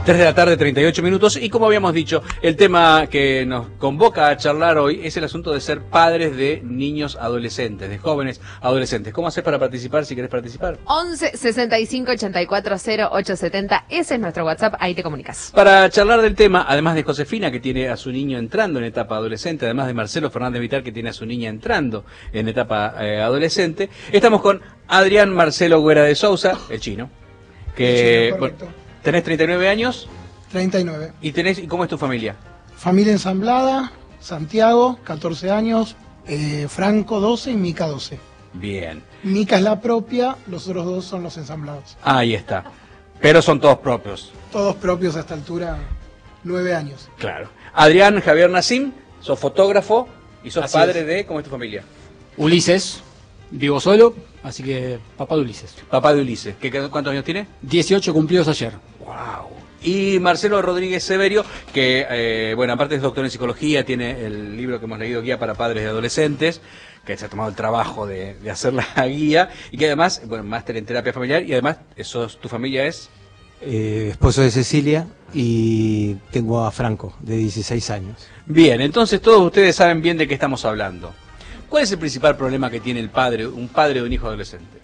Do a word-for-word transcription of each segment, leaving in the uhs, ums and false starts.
tres de la tarde, treinta y ocho minutos, y como habíamos dicho, el tema que nos convoca a charlar hoy es el asunto de ser padres de niños adolescentes, de jóvenes adolescentes. ¿Cómo hacer para participar si querés participar? once, sesenta y cinco, ochenta y cuatro, cero ocho setenta, ese es nuestro WhatsApp, ahí te comunicas. Para charlar del tema, además de Josefina, que tiene a su niño entrando en etapa adolescente, además de Marcelo Fernández Vital, que tiene a su niña entrando en etapa eh, adolescente, estamos con Adrián Marcelo Güera de Sousa, el chino, que El chino, bueno, tenés treinta y nueve años. treinta y nueve. ¿Y tenés, y cómo es tu familia? Familia ensamblada, Santiago, catorce años, eh, Franco, doce y Mica, doce. Bien. Mica es la propia, los otros dos son los ensamblados. Ahí está. Pero son todos propios. Todos propios a esta altura, nueve años. Claro. Adrián Javier Nassim, sos fotógrafo y sos Así padre es. de... ¿Cómo es tu familia? Ulises, vivo solo, así que papá de Ulises. Papá de Ulises. ¿Qué, qué- ¿Cuántos años tiene? dieciocho cumplidos ayer. Wow. Y Marcelo Rodríguez Severio, que, eh, bueno, aparte es doctor en psicología, tiene el libro que hemos leído, Guía para Padres de Adolescentes, que se ha tomado el trabajo de, de hacer la guía, y que además, bueno, máster en terapia familiar, y además, eso, tu familia es... Eh, esposo de Cecilia y tengo a Franco, de dieciséis años. Bien, entonces todos ustedes saben bien de qué estamos hablando. ¿Cuál es el principal problema que tiene el padre, un padre de un hijo adolescente?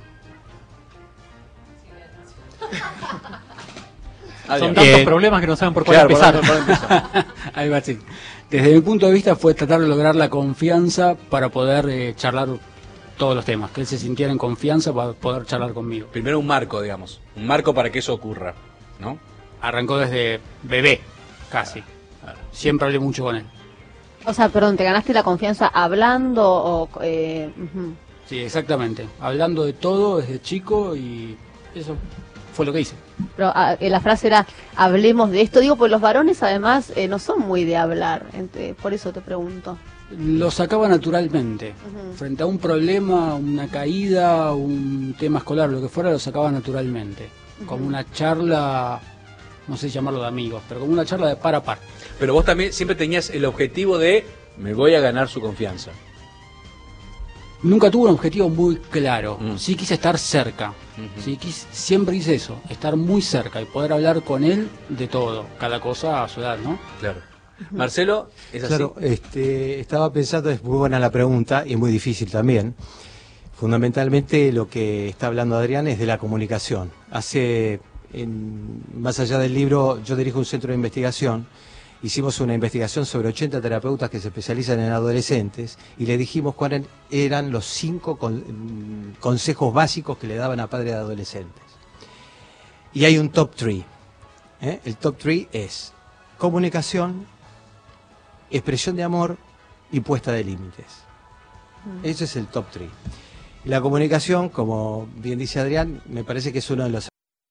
Son Adrián. tantos Eh, problemas que no saben por cuál Claro, empezar. por dónde- por dónde empezar. Ahí va, sí. Desde mi punto de vista fue tratar de lograr la confianza para poder eh, charlar todos los temas, que él se sintiera en confianza para poder charlar conmigo. Primero un marco, digamos, un marco para que eso ocurra, ¿no? Arrancó desde bebé, casi. Siempre hablé mucho con él. O sea, perdón, ¿te ganaste la confianza hablando o...? Eh, ujú. Sí, exactamente. Hablando de todo desde chico y eso fue lo que hice. Pero ah, eh, la frase era, hablemos de esto. Digo, pues los varones además eh, no son muy de hablar, ent- por eso te pregunto. Lo sacaba naturalmente. Ujú. Frente a un problema, una caída, un tema escolar, lo que fuera, lo sacaba naturalmente. Como una charla, no sé llamarlo de amigos, pero como una charla de par a par. Pero vos también siempre tenías el objetivo de, me voy a ganar su confianza. Nunca tuve un objetivo muy claro. Mm. Sí quise estar cerca. Ujú. Sí quise, siempre hice eso, estar muy cerca y poder hablar con él de todo, cada cosa a su edad, ¿no? Claro. Marcelo, ¿es así? Claro, este, estaba pensando, es muy buena la pregunta y muy difícil también. Fundamentalmente lo que está hablando Adrián es de la comunicación. Hace, en- más allá del libro, yo dirijo un centro de investigación. Hicimos una investigación sobre ochenta terapeutas que se especializan en adolescentes y le dijimos cuáles eran los cinco con- mm, consejos básicos que le daban a padres de adolescentes. Y hay un top tres. ¿eh? El top tres es comunicación, expresión de amor y puesta de límites. Ese es el top tres. La comunicación, como bien dice Adrián, me parece que es uno de los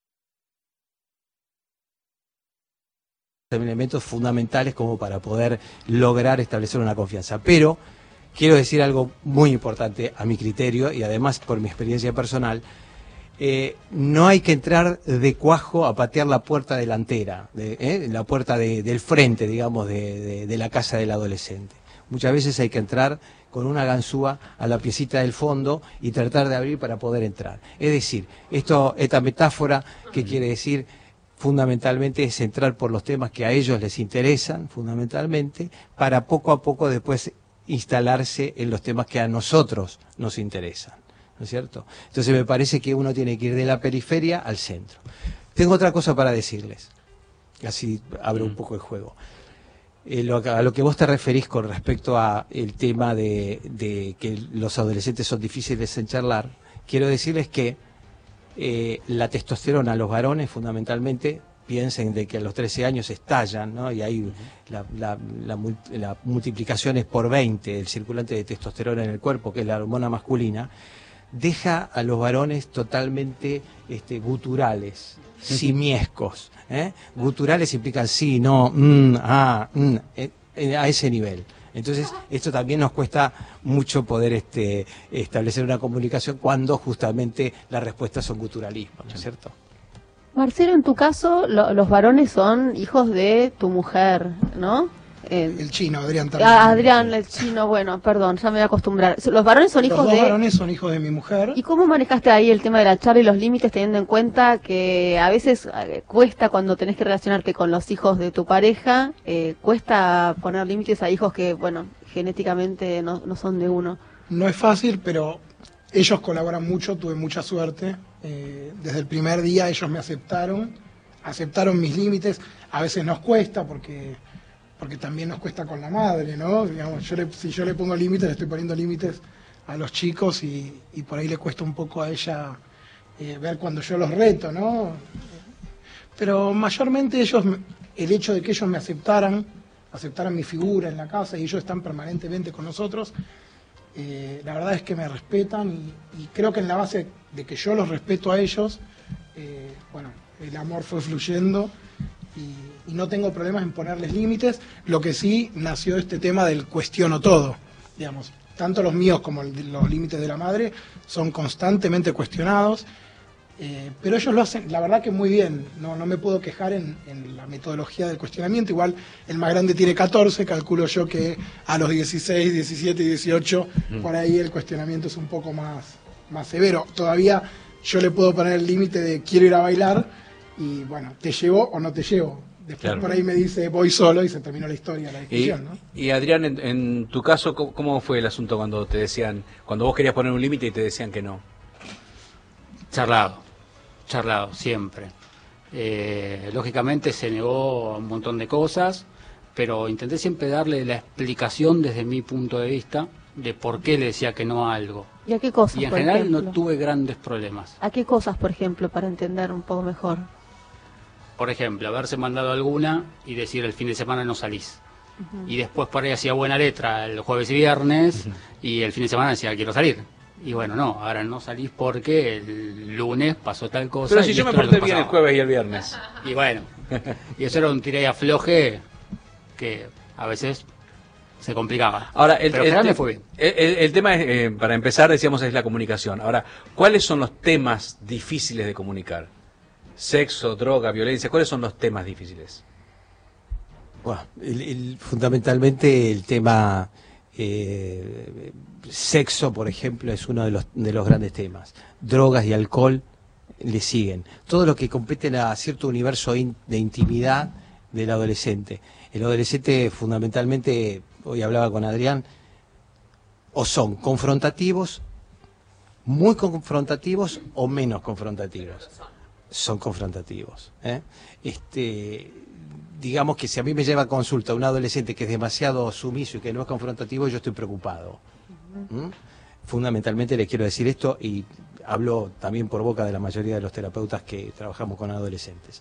elementos fundamentales como para poder lograr establecer una confianza. Pero quiero decir algo muy importante a mi criterio y además por mi experiencia personal. Eh, no hay que entrar de cuajo a patear la puerta delantera, de, eh, la puerta de- del frente, digamos, de, de- de la casa del adolescente. Muchas veces hay que entrar con una ganzúa a la piecita del fondo y tratar de abrir para poder entrar. Es decir, esto, esta metáfora que quiere decir fundamentalmente es entrar por los temas que a ellos les interesan, fundamentalmente, para poco a poco después instalarse en los temas que a nosotros nos interesan. ¿No es cierto? Entonces me parece que uno tiene que ir de la periferia al centro. Tengo otra cosa para decirles, así abro un poco el juego. Eh, lo, a lo que vos te referís con respecto a el tema de, de que los adolescentes son difíciles en charlar, quiero decirles que eh, la testosterona, los varones fundamentalmente, piensen de que a los trece años estallan, ¿no? Y ahí la, la, la, mul- la multiplicación es por veinte, el circulante de testosterona en el cuerpo, que es la hormona masculina, deja a los varones totalmente este, guturales, simiescos. ¿eh? Guturales implican sí, no, mm, ah, mm, eh, eh, a ese nivel. Entonces, esto también nos cuesta mucho poder este, establecer una comunicación cuando justamente las respuestas son guturalismo, ¿no es cierto? Marcelo, en tu caso, lo- los varones son hijos de tu mujer, ¿no? Eh, El chino, Adrián también. a- Adrián, el chino, bueno, perdón, ya me voy a acostumbrar. Los varones son Los hijos dos de... varones son hijos de mi mujer. ¿Y cómo manejaste ahí el tema de la charla y los límites, teniendo en cuenta que a veces eh, cuesta cuando tenés que relacionarte con los hijos de tu pareja, eh, cuesta poner límites a hijos que, bueno, genéticamente no, no son de uno? No es fácil, pero ellos colaboran mucho, tuve mucha suerte. Eh, desde el primer día ellos me aceptaron, aceptaron mis límites. A veces nos cuesta porque porque también nos cuesta con la madre, ¿no? Digamos, yo le, si yo le pongo límites, le estoy poniendo límites a los chicos y, y por ahí le cuesta un poco a ella eh, ver cuando yo los reto, ¿no? Pero mayormente ellos, el hecho de que ellos me aceptaran, aceptaran mi figura en la casa y ellos están permanentemente con nosotros, eh, la verdad es que me respetan y, y creo que en la base de que yo los respeto a ellos, eh, bueno, el amor fue fluyendo y, y no tengo problemas en ponerles límites. Lo que sí nació este tema del cuestiono todo, digamos, tanto los míos como el, los límites de la madre son constantemente cuestionados, eh, pero ellos lo hacen, la verdad que muy bien, no, no me puedo quejar en, en la metodología del cuestionamiento. Igual el más grande tiene catorce, calculo yo que a los dieciséis, diecisiete y dieciocho mm. por ahí el cuestionamiento es un poco más, más severo. Todavía yo le puedo poner el límite de quiero ir a bailar y bueno, ¿te llevo o no te llevo? Después claro. por ahí me dice voy solo y se terminó la historia, la discusión, y, ¿no? Y Adrián, en, en tu caso, ¿cómo, ¿cómo fue el asunto cuando te decían, cuando vos querías poner un límite y te decían que no? Charlado, charlado, siempre. Eh, lógicamente se negó a un montón de cosas, pero intenté siempre darle la explicación desde mi punto de vista de por qué le decía que no a algo. ¿Y a qué cosas, Y en por general ejemplo? no tuve grandes problemas. ¿A qué cosas, por ejemplo, para entender un poco mejor? Por ejemplo, haberse mandado alguna y decir el fin de semana no salís. Uh-huh. Y después por ahí hacía buena letra el jueves y viernes, uh-huh. y el fin de semana decía quiero salir. Y bueno, no, ahora no salís porque el lunes pasó tal cosa. Pero si yo me porté bien el jueves y el viernes. Y bueno, y eso era un tiré y afloje que a veces se complicaba. Ahora, el, pero el, el, el, fue bien. El, el tema, es, eh, para empezar, decíamos, es la comunicación. Ahora, ¿cuáles son los temas difíciles de comunicar? Sexo, droga, violencia, ¿cuáles son los temas difíciles? Bueno, el, el, fundamentalmente el tema eh, sexo, por ejemplo, es uno de los, de los grandes temas. Drogas y alcohol le siguen. Todo lo que compete a cierto universo in, de intimidad del adolescente. El adolescente fundamentalmente, hoy hablaba con Adrián, o son confrontativos, muy confrontativos o menos confrontativos. Son confrontativos. ¿eh? Este, digamos que si a mí me lleva a consulta un adolescente que es demasiado sumiso y que no es confrontativo, yo estoy preocupado. ¿Mm? Fundamentalmente les quiero decir esto y hablo también por boca de la mayoría de los terapeutas que trabajamos con adolescentes.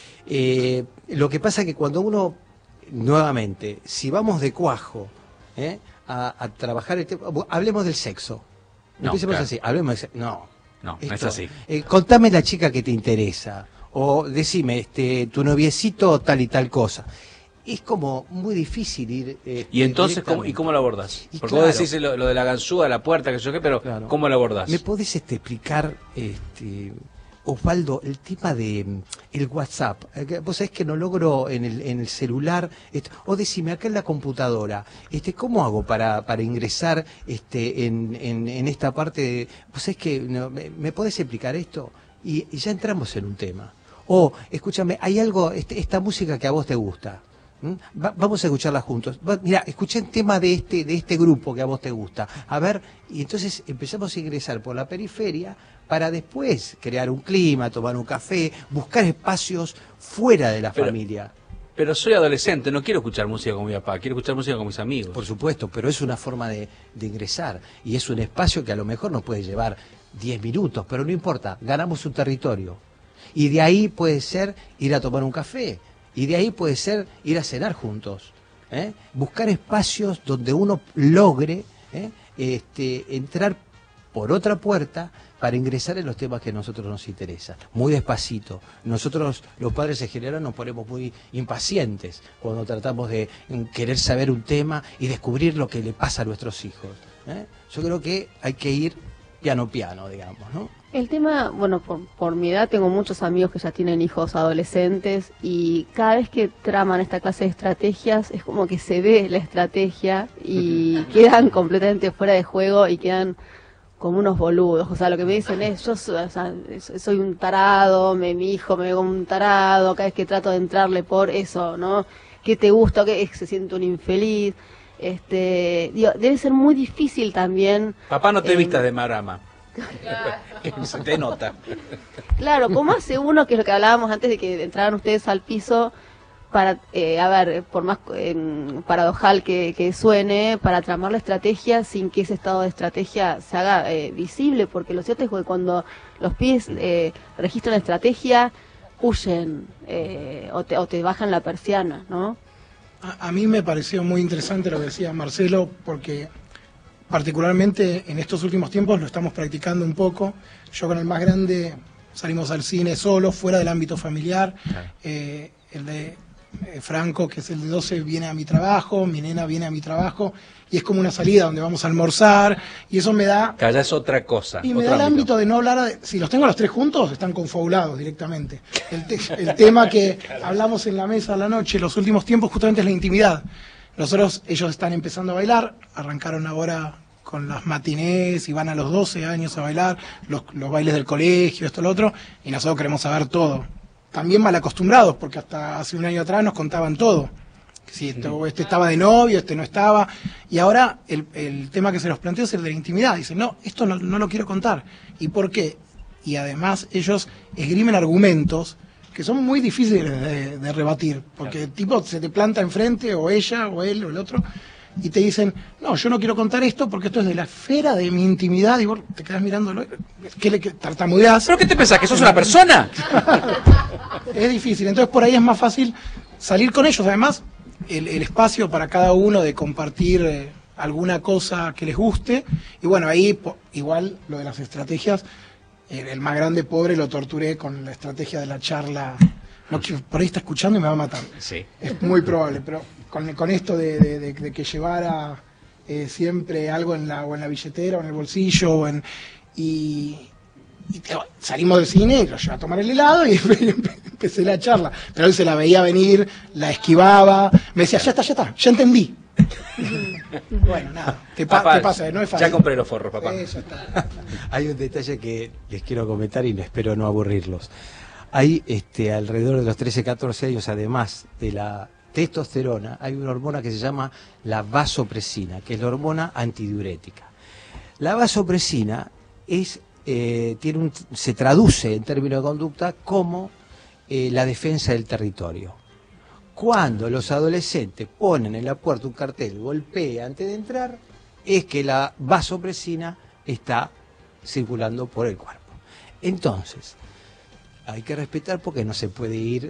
Eh, lo que pasa es que cuando uno, nuevamente, si vamos de cuajo ¿eh? a, a trabajar el tema, hablemos del sexo. No, Empecemos claro. así, hablemos del sexo. No. No, Esto, no es así. Eh, contame la chica que te interesa, o decime, este, tu noviecito tal y tal cosa. Es como muy difícil ir... Este, ¿Y entonces cómo, ¿y cómo lo abordás? Y Porque claro, vos decís lo, lo de la ganzúa, la puerta, que yo qué, pero claro. ¿cómo lo abordás? ¿Me podés este, explicar, este, Osvaldo, el tema de mm, el WhatsApp? Eh, Vos sabés que no logro en el, en el celular, esto, o decime acá en la computadora, este, ¿cómo hago para, para ingresar este, en, en, en esta parte? De, vos sabés que, no, me, ¿me podés explicar esto? Y, y ya entramos en un tema. O, escúchame, hay algo, este, esta música que a vos te gusta. Va, vamos a escucharla juntos. Va, mira, escuché el tema de este, de este grupo que a vos te gusta. A ver, y entonces empezamos a ingresar por la periferia para después crear un clima, tomar un café, buscar espacios fuera de la pero, familia. Pero soy adolescente, no quiero escuchar música con mi papá, quiero escuchar música con mis amigos. Por supuesto, pero es una forma de, de ingresar. Y es un espacio que a lo mejor nos puede llevar diez minutos, pero no importa, ganamos un territorio. Y de ahí puede ser ir a tomar un café. Y de ahí puede ser ir a cenar juntos, ¿eh? Buscar espacios donde uno logre ¿eh? este, entrar por otra puerta para ingresar en los temas que a nosotros nos interesan. Muy despacito. Nosotros, los padres en general, nos ponemos muy impacientes cuando tratamos de querer saber un tema y descubrir lo que le pasa a nuestros hijos. ¿eh? Yo creo que hay que ir piano piano, digamos, ¿no? El tema, bueno, por, por mi edad tengo muchos amigos que ya tienen hijos adolescentes y cada vez que traman esta clase de estrategias es como que se ve la estrategia y quedan completamente fuera de juego y quedan como unos boludos. O sea, lo que me dicen es, yo soy, o sea, soy un tarado, me, mi hijo me ve como un tarado, cada vez que trato de entrarle por eso, ¿no? ¿Qué te gusta? ¿Qué? Se siente un infeliz. Este, digo, debe ser muy difícil también. Papá, no te eh, vistas de marama. Se te nota. Claro, ¿cómo hace uno, que es lo que hablábamos antes de que entraran ustedes al piso, para, eh, a ver, por más eh, paradojal que, que suene, para tramar la estrategia sin que ese estado de estrategia se haga eh, visible? Porque lo cierto es que cuando los pibes eh, registran la estrategia, huyen eh, o, te, o te bajan la persiana, ¿no? A, a mí me pareció muy interesante lo que decía Marcelo, porque particularmente en estos últimos tiempos lo estamos practicando un poco. Yo con el más grande salimos al cine solo, fuera del ámbito familiar. Claro. Eh, el de eh, Franco, que es el de doce, viene a mi trabajo, mi nena viene a mi trabajo, y es como una salida donde vamos a almorzar, y eso me da... Que allá es otra cosa. Y me da el ámbito. ámbito de no hablar... De, si los tengo a los tres juntos, están confabulados directamente. El, te, el tema que hablamos en la mesa a la noche, los últimos tiempos, justamente es la intimidad. Nosotros, ellos están empezando a bailar, arrancaron ahora con las matinés y van a los doce años a bailar, los, los bailes del colegio, esto, lo otro, y nosotros queremos saber todo. También mal acostumbrados, porque hasta hace un año atrás nos contaban todo. Si esto, este estaba de novio, este no estaba, y ahora el, el tema que se los plantea es el de la intimidad. Dicen, no, esto no, no lo quiero contar. ¿Y por qué? Y además ellos esgrimen argumentos que son muy difíciles de, de rebatir, porque el tipo se te planta enfrente, o ella, o él, o el otro, y te dicen, no, yo no quiero contar esto porque esto es de la esfera de mi intimidad, y vos te quedás mirándolo, ¿qué le tartamudeás? ¿Pero qué te pensás, que sos una persona? Es difícil, entonces por ahí es más fácil salir con ellos. Además, el, el espacio para cada uno de compartir eh, alguna cosa que les guste, y bueno, ahí po, igual lo de las estrategias, el más grande pobre lo torturé con la estrategia de la charla. No, por ahí está escuchando y me va a matar. Sí. Es muy probable, pero con, con esto de, de, de, de que llevara eh, siempre algo en la, o en la billetera o en el bolsillo, o en, y, y salimos del cine y lo llevé a tomar el helado y empecé la charla. Pero él se la veía venir, la esquivaba, me decía, ya está, ya está, ya entendí. Bueno, nada, te, pa papá, te pasa, no es fácil. Ya compré los forros, papá. Eso está. Hay un detalle que les quiero comentar y espero no aburrirlos. Hay este, alrededor de los trece, catorce años, además de la testosterona, hay una hormona que se llama la vasopresina, que es la hormona antidiurética. La vasopresina es, eh, tiene un, se traduce en términos de conducta como eh, la defensa del territorio. Cuando los adolescentes ponen en la puerta un cartel, golpea antes de entrar, es que la vasopresina está circulando por el cuerpo. Entonces, hay que respetar porque no se puede ir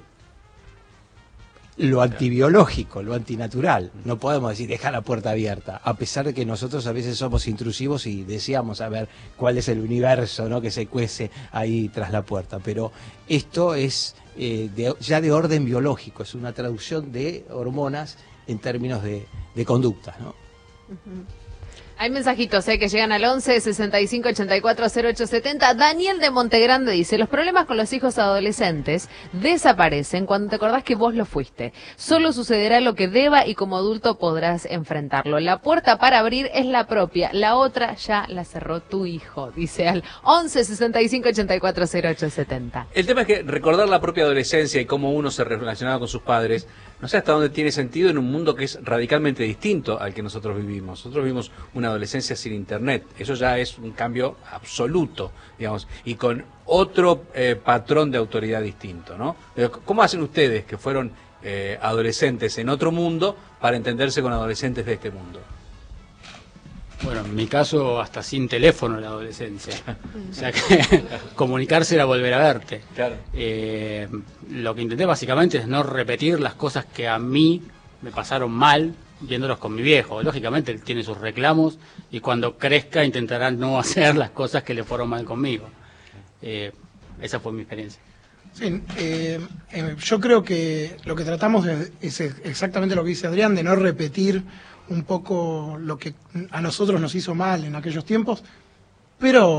lo antibiológico, lo antinatural. No podemos decir, deja la puerta abierta, a pesar de que nosotros a veces somos intrusivos y deseamos saber cuál es el universo, ¿no?, que se cuece ahí tras la puerta. Pero esto es eh, de, ya de orden biológico, es una traducción de hormonas en términos de, de conductas, ¿no? Uh-huh. Hay mensajitos eh, que llegan al once, sesenta y cinco, ochenta y cuatro, cero ocho setenta. Daniel de Montegrande dice, los problemas con los hijos adolescentes desaparecen cuando te acordás que vos lo fuiste. Solo sucederá lo que deba y como adulto podrás enfrentarlo. La puerta para abrir es la propia, la otra ya la cerró tu hijo, dice al once, sesenta y cinco, ochenta y cuatro, cero ocho setenta. El tema es que recordar la propia adolescencia y cómo uno se relacionaba con sus padres, no sé hasta dónde tiene sentido en un mundo que es radicalmente distinto al que nosotros vivimos. Nosotros vivimos una adolescencia sin internet, eso ya es un cambio absoluto, digamos, y con otro eh, patrón de autoridad distinto, ¿no? ¿Cómo hacen ustedes que fueron eh, adolescentes en otro mundo para entenderse con adolescentes de este mundo? Bueno, en mi caso hasta sin teléfono en la adolescencia, o sea que comunicarse era volver a verte. Claro. Eh, lo que intenté básicamente es no repetir las cosas que a mí me pasaron mal viéndolos con mi viejo. Lógicamente él tiene sus reclamos y cuando crezca intentará no hacer las cosas que le fueron mal conmigo. Eh, esa fue mi experiencia. Sí, eh, eh, yo creo que lo que tratamos es, es exactamente lo que dice Adrián, de no repetir un poco lo que a nosotros nos hizo mal en aquellos tiempos, pero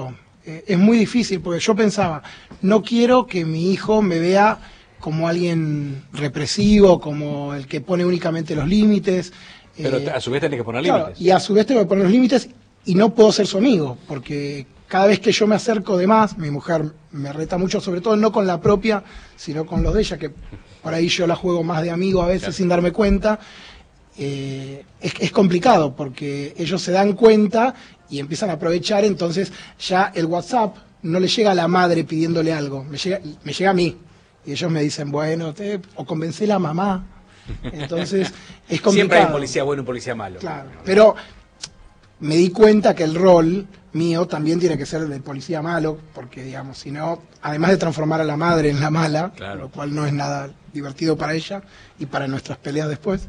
Eh, es muy difícil porque yo pensaba, no quiero que mi hijo me vea como alguien represivo, como el que pone únicamente los límites. Pero eh, a su vez tenés que poner claro, límites. y a su vez tengo que poner los límites y no puedo ser su amigo, porque cada vez que yo me acerco de más, mi mujer me reta mucho, sobre todo no con la propia, sino con los de ella, que por ahí yo la juego más de amigo a veces claro. sin darme cuenta. Eh, es, es complicado porque ellos se dan cuenta y empiezan a aprovechar, entonces ya el WhatsApp no le llega a la madre pidiéndole algo, me llega, me llega a mí. Y ellos me dicen, bueno, te, o convencé a la mamá. Entonces es complicado. Siempre hay un policía bueno y un policía malo. Claro, pero me di cuenta que el rol mío también tiene que ser el del policía malo, porque digamos, si no, además de transformar a la madre en la mala, claro. lo cual no es nada divertido para ella y para nuestras peleas después.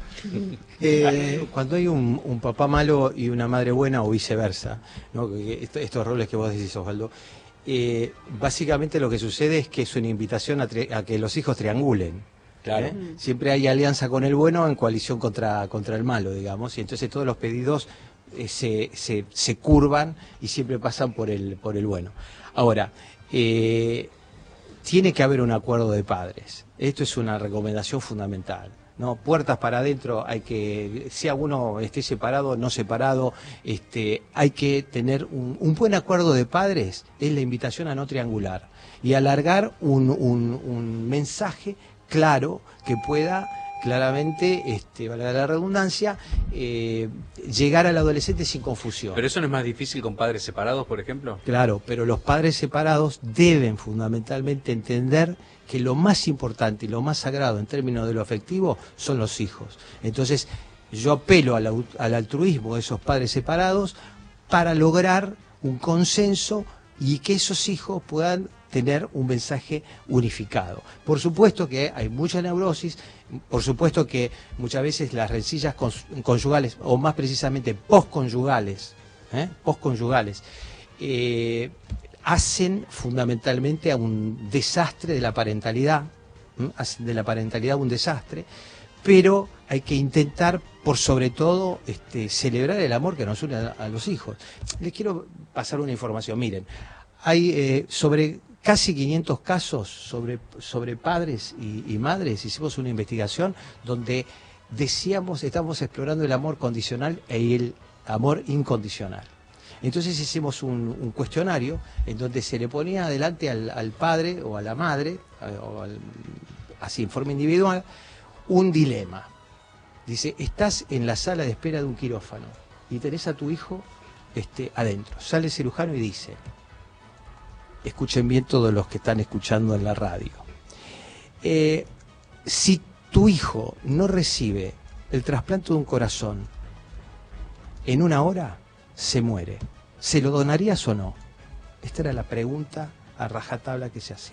eh, Cuando hay un, un papá malo y una madre buena o viceversa, ¿no? Estos, estos roles que vos decís, Osvaldo, eh, básicamente lo que sucede es que es una invitación a, a que los hijos triangulen. Claro. ¿Eh? Siempre hay alianza con el bueno en coalición contra, contra el malo, digamos, y entonces todos los pedidos eh, se, se, se curvan y siempre pasan por el, por el bueno. Ahora, eh, tiene que haber un acuerdo de padres. Esto es una recomendación fundamental, ¿no? Puertas para adentro, hay que, sea uno esté separado o no separado, este, hay que tener un, un buen acuerdo de padres, es la invitación a no triangular y alargar un, un, un mensaje claro que pueda claramente, este, valga la redundancia, eh, llegar al adolescente sin confusión. ¿Pero eso no es más difícil con padres separados, por ejemplo? Claro, pero los padres separados deben fundamentalmente entender que lo más importante y lo más sagrado en términos de lo afectivo son los hijos. Entonces, yo apelo al, al altruismo de esos padres separados para lograr un consenso y que esos hijos puedan tener un mensaje unificado. Por supuesto que hay mucha neurosis, por supuesto que muchas veces las rencillas conyugales, o más precisamente postconyugales, ¿eh? postconyugales, eh, hacen fundamentalmente a un desastre de la parentalidad, ¿eh? hacen de la parentalidad un desastre, pero hay que intentar, por sobre todo, este, celebrar el amor que nos une a, a los hijos. Les quiero pasar una información, miren, hay eh, sobre casi quinientos casos sobre, sobre padres y, y madres, hicimos una investigación donde decíamos, estamos explorando el amor condicional y el amor incondicional. Entonces hicimos un, un cuestionario en donde se le ponía adelante al, al padre o a la madre, o al, así en forma individual, un dilema. Dice, estás en la sala de espera de un quirófano y tenés a tu hijo este, adentro. Sale el cirujano y dice, escuchen bien todos los que están escuchando en la radio, eh, si tu hijo no recibe el trasplante de un corazón en una hora, se muere. ¿Se lo donarías o no? Esta era la pregunta a rajatabla que se hacía.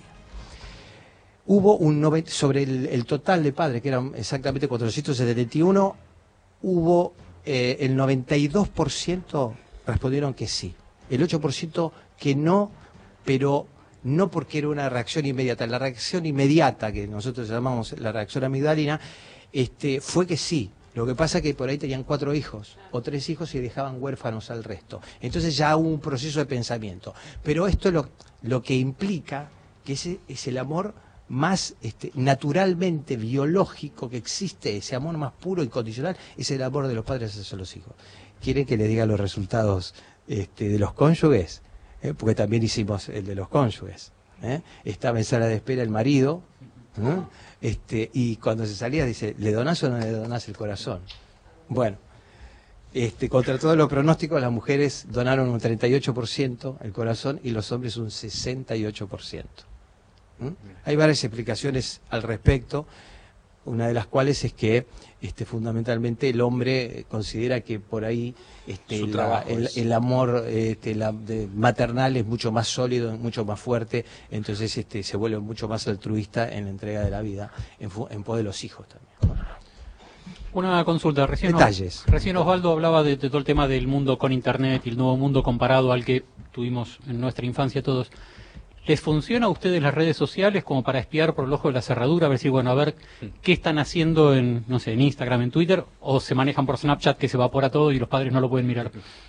Hubo un noventa, sobre el, el total de padres, que eran exactamente cuatrocientos setenta y uno, hubo eh, el noventa y dos por ciento respondieron que sí, el ocho por ciento que no, pero no porque era una reacción inmediata. La reacción inmediata, que nosotros llamamos la reacción amigdalina, este, fue que sí. Lo que pasa es que por ahí tenían cuatro hijos o tres hijos y dejaban huérfanos al resto. Entonces ya hubo un proceso de pensamiento. Pero esto lo, lo que implica que ese es el amor más este, naturalmente biológico que existe, ese amor más puro y incondicional, es el amor de los padres hacia los hijos. ¿Quieren que les diga los resultados este, de los cónyuges? ¿Eh? Porque también hicimos el de los cónyuges. ¿Eh? Estaba en sala de espera el marido, ¿eh? este, y cuando se salía dice, ¿le donás o no le donás el corazón? Bueno, este, contra todos los pronósticos, las mujeres donaron un treinta y ocho por ciento el corazón y los hombres un sesenta y ocho por ciento. ¿Mm? Hay varias explicaciones al respecto, una de las cuales es que este, fundamentalmente el hombre considera que por ahí este, la, el, el amor este, la, de, maternal es mucho más sólido, mucho más fuerte, entonces este, se vuelve mucho más altruista en la entrega de la vida, en, en pos de los hijos también. Una consulta, recién, Detalles. recién Osvaldo hablaba de, de todo el tema del mundo con internet y el nuevo mundo comparado al que tuvimos en nuestra infancia todos. ¿Les funciona a ustedes las redes sociales como para espiar por el ojo de la cerradura, a ver si, bueno, a ver qué están haciendo en, no sé, en Instagram, en Twitter, o se manejan por Snapchat que se evapora todo y los padres no lo pueden mirar?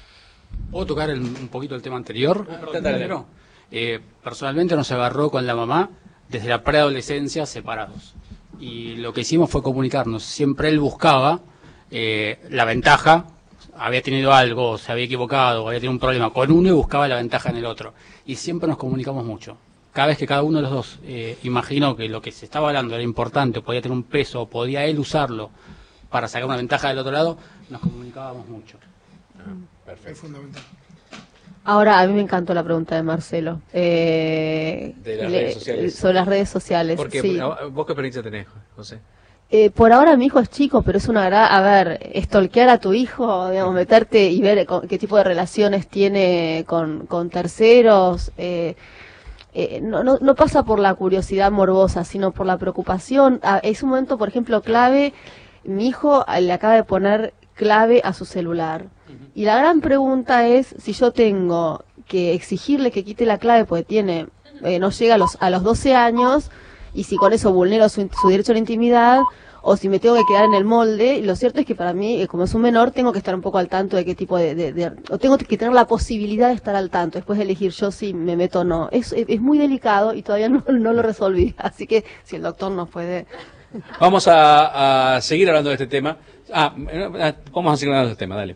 ¿Puedo tocar el, un poquito el tema anterior? Dale, dale. Eh, personalmente nos agarró con la mamá desde la preadolescencia separados. Y lo que hicimos fue comunicarnos. Siempre él buscaba eh, la ventaja, había tenido algo, se había equivocado, había tenido un problema con uno y buscaba la ventaja en el otro. Y siempre nos comunicamos mucho. Cada vez que cada uno de los dos eh, imaginó que lo que se estaba hablando era importante, podía tener un peso, podía él usarlo para sacar una ventaja del otro lado, nos comunicábamos mucho. Perfecto. Es fundamental. Ahora, a mí me encantó la pregunta de Marcelo. Eh, De las le- redes sociales. Sobre las redes sociales. Porque sí. vos qué experiencia tenés, José. Eh, por ahora mi hijo es chico, pero es una gran... A ver, stalkear a tu hijo, digamos, meterte y ver con- qué tipo de relaciones tiene con, con terceros... Eh, eh, no, no, no pasa por la curiosidad morbosa, sino por la preocupación. Ah, es un momento, por ejemplo, clave. Mi hijo eh, le acaba de poner clave a su celular. Y la gran pregunta es si yo tengo que exigirle que quite la clave porque tiene eh, no llega a los a los doce años, y si con eso vulnero su, su derecho a la intimidad, o si me tengo que quedar en el molde. Y lo cierto es que para mí, eh, como es un menor, tengo que estar un poco al tanto de qué tipo de, de, de- o tengo que tener la posibilidad de estar al tanto, después de elegir yo si me meto o no. Es, es, es muy delicado y todavía no, no lo resolví, así que si el doctor nos puede... Vamos a, a seguir hablando de este tema. Ah, eh, vamos a seguir hablando de este tema, dale.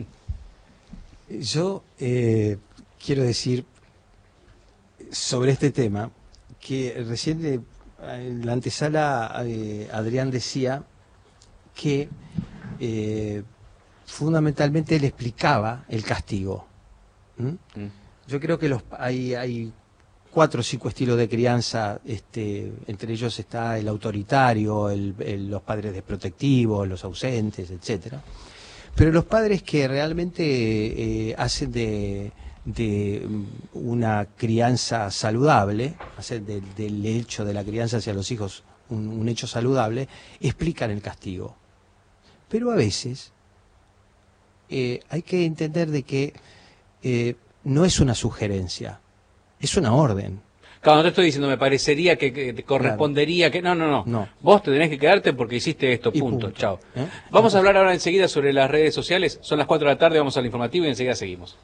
Yo eh, quiero decir sobre este tema que recién eh, en la antesala eh, Adrián decía que eh, fundamentalmente él explicaba el castigo. ¿Mm? Mm. Yo creo que los, hay, hay cuatro o cinco estilos de crianza, este, entre ellos está el autoritario, el, el- los padres desprotectivos, los ausentes, etcétera. Pero los padres que realmente eh, hacen de, de mm, una crianza saludable, hacen del, del hecho de la crianza hacia los hijos un, un hecho saludable, explican el castigo. Pero a veces eh, hay que entender de que eh, no es una sugerencia, es una orden. Claro, no te estoy diciendo, me parecería que, que te correspondería que... No, no, no, No. Vos te tenés que quedarte porque hiciste esto, Y punto, punto. chao. ¿Eh? Vamos a hablar ahora enseguida sobre las redes sociales. Son las cuatro de la tarde, vamos al informativo y enseguida seguimos.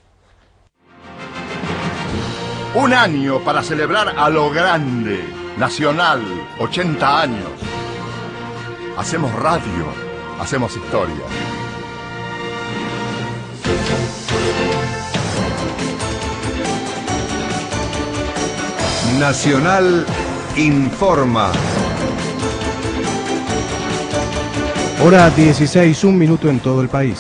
Un año para celebrar a lo grande. Nacional, ochenta años. Hacemos radio, hacemos historia. Nacional informa. Hora dieciséis, un minuto en todo el país.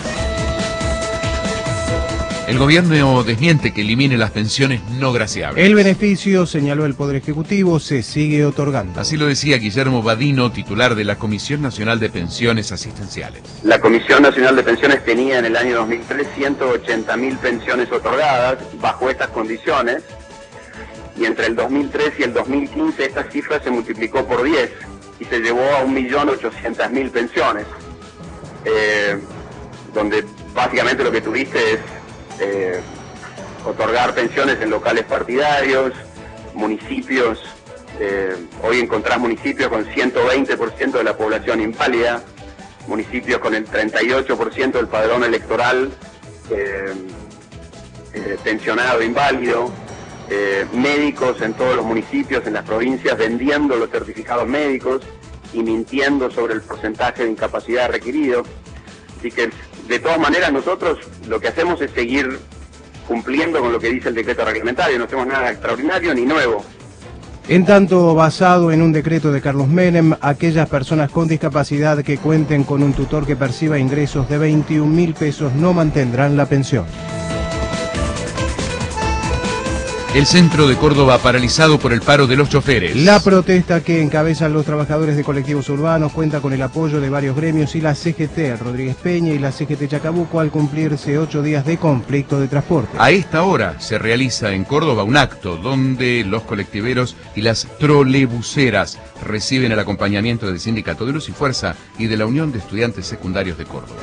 El gobierno desmiente que elimine las pensiones no graciables. El beneficio, señaló el Poder Ejecutivo, se sigue otorgando. Así lo decía Guillermo Badino, titular de la Comisión Nacional de Pensiones Asistenciales. La Comisión Nacional de Pensiones tenía en el año dos mil tres ciento ochenta mil pensiones otorgadas bajo estas condiciones, y entre el dos mil tres y el dos mil quince esta cifra se multiplicó por diez y se llevó a un millón ochocientas mil pensiones, eh, donde básicamente lo que tuviste es eh, otorgar pensiones en locales partidarios, municipios. Eh, hoy encontrás municipios con ciento veinte por ciento de la población inválida, municipios con el treinta y ocho por ciento del padrón electoral eh, eh, pensionado inválido, eh, médicos en todos los municipios, en las provincias, vendiendo los certificados médicos y mintiendo sobre el porcentaje de incapacidad requerido. Así que, de todas maneras, nosotros lo que hacemos es seguir cumpliendo con lo que dice el decreto reglamentario, no hacemos nada extraordinario ni nuevo. En tanto, basado en un decreto de Carlos Menem, aquellas personas con discapacidad que cuenten con un tutor que perciba ingresos de veintiún mil pesos no mantendrán la pensión. El centro de Córdoba paralizado por el paro de los choferes. La protesta que encabezan los trabajadores de colectivos urbanos cuenta con el apoyo de varios gremios y la C G T Rodríguez Peña y la C G T Chacabuco al cumplirse ocho días de conflicto de transporte. A esta hora se realiza en Córdoba un acto donde los colectiveros y las trolebuseras reciben el acompañamiento del Sindicato de Luz y Fuerza y de la Unión de Estudiantes Secundarios de Córdoba.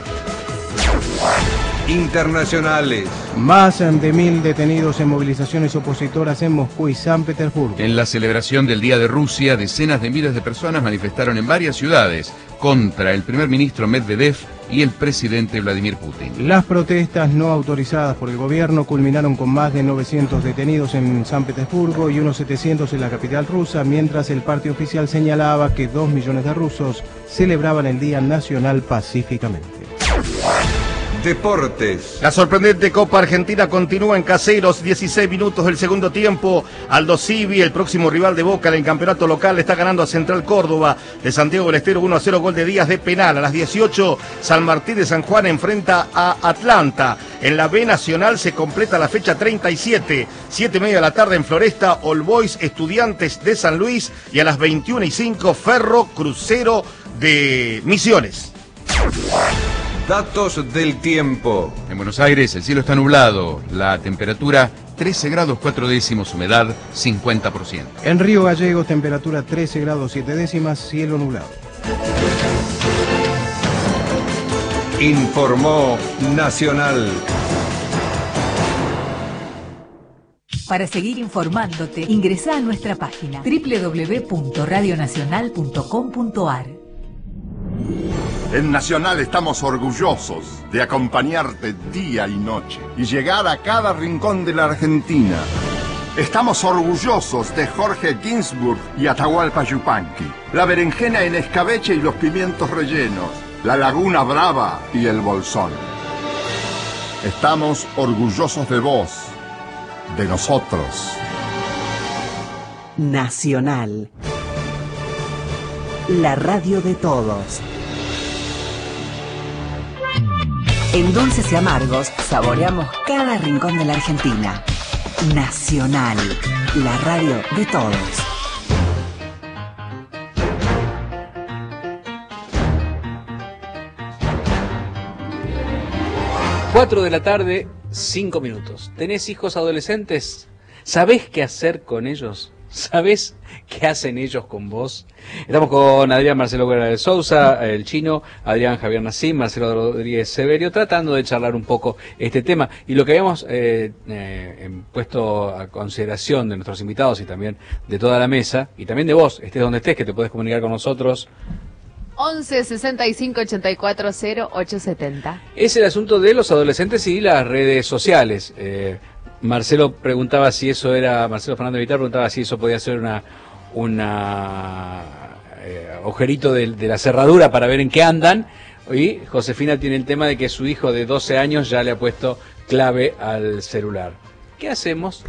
Internacionales. Más de mil detenidos en movilizaciones opositoras en Moscú y San Petersburgo. En la celebración del Día de Rusia, decenas de miles de personas manifestaron en varias ciudades contra el primer ministro Medvedev y el presidente Vladimir Putin. Las protestas no autorizadas por el gobierno culminaron con más de novecientos detenidos en San Petersburgo y unos setecientos en la capital rusa, mientras el parte oficial señalaba que dos millones de rusos celebraban el Día Nacional pacíficamente. Deportes. La sorprendente Copa Argentina continúa en Caseros, dieciséis minutos del segundo tiempo. Aldo Civi, el próximo rival de Boca en el campeonato local, está ganando a Central Córdoba de Santiago del Estero uno a cero, gol de Díaz de penal. A las dieciocho, San Martín de San Juan enfrenta a Atlanta. En la B Nacional se completa la fecha treinta y siete, siete y media de la tarde en Floresta, All Boys, Estudiantes de San Luis, y a las veintiuna y cinco, Ferro, Crucero de Misiones. Datos del tiempo. En Buenos Aires el cielo está nublado, la temperatura trece grados cuatro décimos, humedad cincuenta por ciento. En Río Gallegos, temperatura trece grados siete décimas, cielo nublado. Informó Nacional. Para seguir informándote, ingresá a nuestra página doble u doble u doble u punto radio nacional punto com punto a r. En Nacional estamos orgullosos de acompañarte día y noche y llegar a cada rincón de la Argentina. Estamos orgullosos de Jorge Ginsburg y Atahualpa Yupanqui, la berenjena en escabeche y los pimientos rellenos, la laguna brava y el bolsón. Estamos orgullosos de vos, de nosotros. Nacional, la radio de todos. En Dulces y Amargos saboreamos cada rincón de la Argentina. Nacional, la radio de todos. cuatro de la tarde, cinco minutos. ¿Tenés hijos adolescentes? ¿Sabés qué hacer con ellos? ¿Sabés qué hacen ellos con vos? Estamos con Adrián Marcelo Guerra de Sousa, el chino, Adrián Javier Nassim, Marcelo Rodríguez Severio, tratando de charlar un poco este tema. Y lo que habíamos eh, eh, puesto a consideración de nuestros invitados y también de toda la mesa, y también de vos, estés donde estés, que te podés comunicar con nosotros. once sesenta y cinco ochenta y cuatro cero ocho setenta. Es el asunto de los adolescentes y las redes sociales. Eh, Marcelo preguntaba si eso era, Marcelo Fernández Vitar preguntaba si eso podía ser una, una eh, agujerito de, de la cerradura para ver en qué andan. Y Josefina tiene el tema de que su hijo de doce años ya le ha puesto clave al celular. ¿Qué hacemos?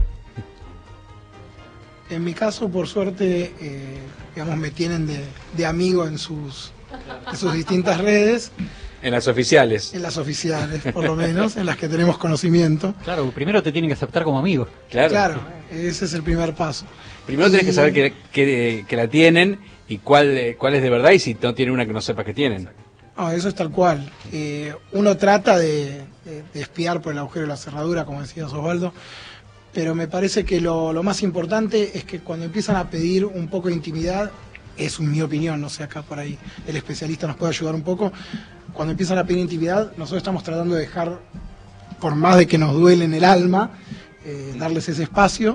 En mi caso, por suerte, eh, digamos, me tienen de, de amigo en sus, en sus distintas redes. En las oficiales. En las oficiales, por lo menos, en las que tenemos conocimiento. Claro, primero te tienen que aceptar como amigo. Claro. Claro, ese es el primer paso. Primero y... tenés que saber que, que, que la tienen y cuál, cuál es de verdad y si no tiene una que no sepas que tienen. No, eso es tal cual. Eh, uno trata de, de, de espiar por el agujero de la cerradura, como decía Osvaldo, pero me parece que lo, lo más importante es que cuando empiezan a pedir un poco de intimidad, es mi opinión, no sé, acá por ahí el especialista nos puede ayudar un poco. Cuando empiezan a pedir intimidad, nosotros estamos tratando de dejar, por más de que nos duele en el alma, eh, darles ese espacio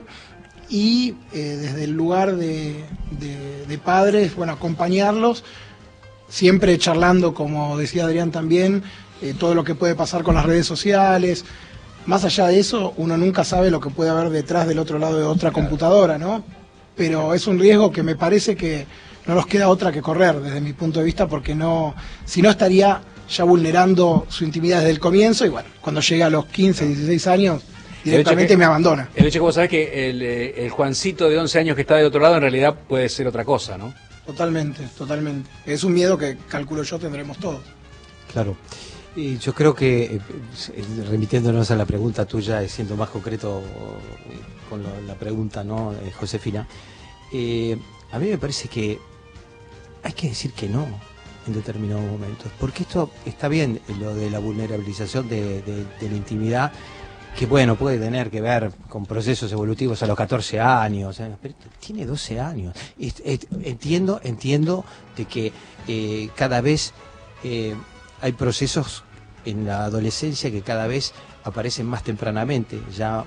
y eh, desde el lugar de, de, de padres, bueno, acompañarlos, siempre charlando, como decía Adrián también, eh, todo lo que puede pasar con las redes sociales. Más allá de eso, uno nunca sabe lo que puede haber detrás del otro lado de otra computadora, ¿no? Pero es un riesgo que me parece que no nos queda otra que correr desde mi punto de vista, porque no, si no estaría ya vulnerando su intimidad desde el comienzo y bueno, cuando llega a los quince, dieciséis años directamente que, me abandona. El hecho que vos sabés que el, el Juancito de once años que está de otro lado en realidad puede ser otra cosa, ¿no? Totalmente, totalmente. Es un miedo que calculo yo tendremos todos. Claro. Y yo creo que, eh, remitiéndonos a la pregunta tuya, siendo más concreto eh, con lo, la pregunta, ¿no, eh, Josefina? Eh, a mí me parece que hay que decir que no en determinados momentos, porque esto está bien, lo de la vulnerabilización de, de, de la intimidad, que bueno, puede tener que ver con procesos evolutivos a los catorce años, ¿eh? Pero tiene doce años. Entiendo, entiendo de que eh, cada vez eh, hay procesos en la adolescencia que cada vez aparecen más tempranamente. Ya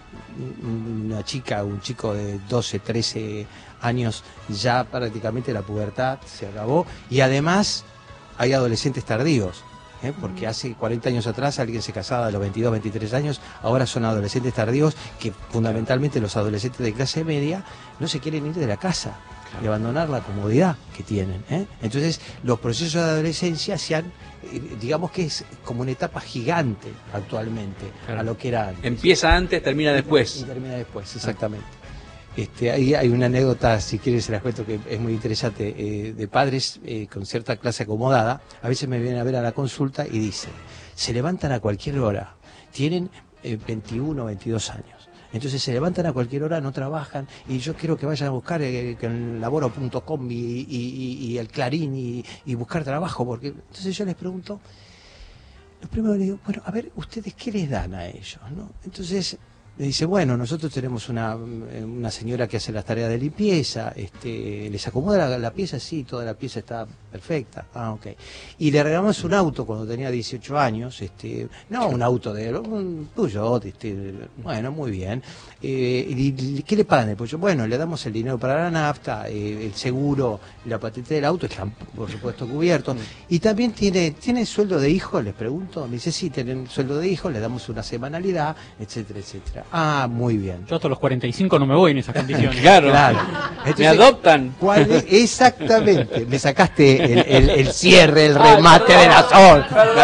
una chica, un chico de doce, trece años, ya prácticamente la pubertad se acabó, y además hay adolescentes tardíos. ¿eh? Porque hace cuarenta años atrás alguien se casaba a los veintidós, veintitrés años, ahora son adolescentes tardíos que fundamentalmente los adolescentes de clase media no se quieren ir de la casa y abandonar la comodidad que tienen, ¿eh? Entonces los procesos de adolescencia se han, eh, digamos que es como una etapa gigante actualmente, claro, a lo que era antes. Empieza antes, termina después. Y termina después, exactamente. Este, ahí hay una anécdota, si quieres se las cuento, que es muy interesante, eh, de padres eh, con cierta clase acomodada. A veces me vienen a ver a la consulta y dicen, se levantan a cualquier hora, tienen eh, veintiuno, veintidós años, entonces se levantan a cualquier hora, no trabajan, y yo quiero que vayan a buscar eh, el laboro punto com y, y, y, y el Clarín y, y buscar trabajo, porque entonces yo les pregunto, lo primero les digo, bueno, a ver, ¿ustedes qué les dan a ellos, ¿no? Entonces me dice, bueno, nosotros tenemos una, una señora que hace las tareas de limpieza, este, les acomoda la, la pieza, sí, toda la pieza está perfecta, ah, ok. Y le regalamos un auto cuando tenía dieciocho años, este, no un auto de un Peugeot, este, bueno, muy bien. Eh, y, ¿qué le pagan el Peugeot? Bueno, le damos el dinero para la nafta, eh, el seguro, la patente del auto, están por supuesto cubiertos. Y también tiene, ¿tiene sueldo de hijo? Les pregunto. Me dice, sí, tienen sueldo de hijo, le damos una semanalidad, etcétera, etcétera. Ah, muy bien. Yo hasta los cuarenta y cinco no me voy en esas condiciones. Claro, claro. Entonces, me adoptan. ¿Cuál es? Exactamente. Me sacaste el, el, el cierre, el remate de la sol.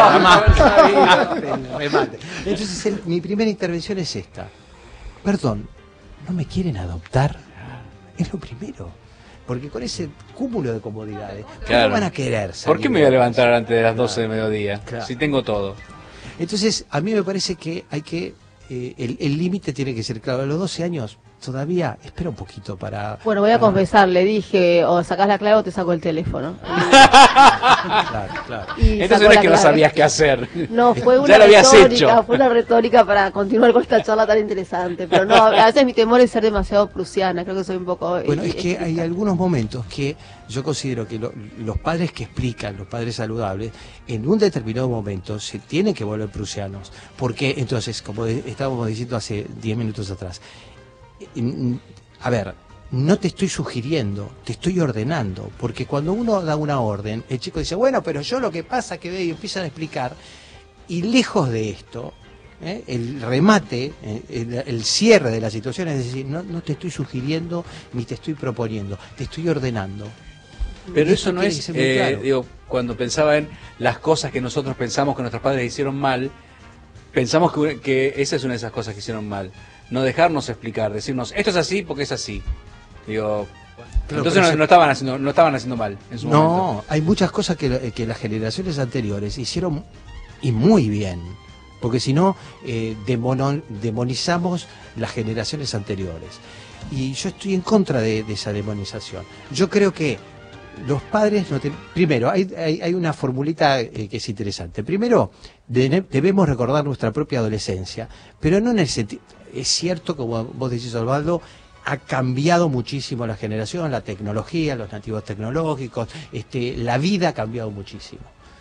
El remate. Entonces, el, mi primera intervención es esta. Perdón, ¿no me quieren adoptar? Es lo primero. Porque con ese cúmulo de comodidades, claro, ¿cómo van a querer salir? ¿Por qué me voy a levantar antes de las doce Claro. de mediodía? Claro. Si tengo todo. Entonces, a mí me parece que hay que, eh, el el límite tiene que ser claro. A los doce años, todavía, espera un poquito para... Bueno, voy a confesar, le dije, o sacás la clave o te saco el teléfono. Claro, claro. Y Entonces sacó no es la que no clave. sabías qué hacer. No, fue una Ya lo habías retórica, hecho. fue una retórica para continuar con esta charla tan interesante. Pero no, a veces mi temor es ser demasiado prusiana, creo que soy un poco... Bueno, eh, es que estricta. hay algunos momentos que yo considero que lo- los padres que explican, los padres saludables, en un determinado momento se tienen que volver prusianos. Porque entonces, como de- estábamos diciendo hace diez minutos atrás, en- a ver, no te estoy sugiriendo, te estoy ordenando, porque cuando uno da una orden, el chico dice, bueno, pero yo lo que pasa que veo, y empiezan a explicar, y lejos de esto, ¿eh? el remate, eh, el, el cierre de la situación es decir, no, no te estoy sugiriendo ni te estoy proponiendo, te estoy ordenando. Pero Y eso no tiene que es, ser muy eh, claro. digo, cuando pensaba en las cosas que nosotros pensamos que nuestros padres hicieron mal, pensamos que, que esa es una de esas cosas que hicieron mal. No dejarnos explicar, decirnos, esto es así porque es así. Digo, Claro, entonces pero no, se- no estaban haciendo, no estaban haciendo mal en su momento. No, hay muchas cosas que, que las generaciones anteriores hicieron y muy bien, porque si no, eh, demono- demonizamos las generaciones anteriores. Y yo estoy en contra de, de esa demonización. Yo creo que los padres no te- primero hay, hay, hay una formulita eh, que es interesante. Primero de- debemos recordar nuestra propia adolescencia, pero no en el sentido, es cierto, como vos decís, Osvaldo, ha cambiado muchísimo la generación, la tecnología, los nativos tecnológicos, este, la vida ha cambiado muchísimo.